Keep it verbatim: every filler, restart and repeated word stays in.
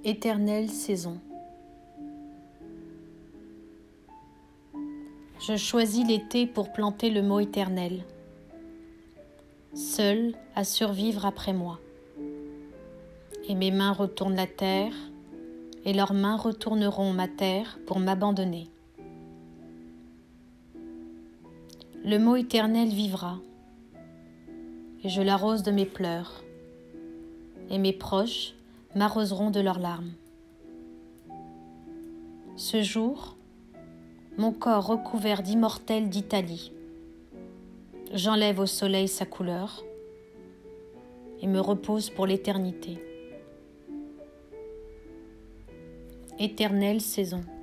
Éternelle saison. Je choisis l'été pour planter le mot éternel, seul à survivre après moi. Et mes mains retournent la terre, et leurs mains retourneront ma terre pour m'abandonner. Le mot éternel vivra, et je l'arrose de mes pleurs, et mes proches m'arroseront de leurs larmes. Ce jour, mon corps recouvert d'immortel d'Italie, j'enlève au soleil sa couleur et me repose pour l'éternité. Éternelle saison.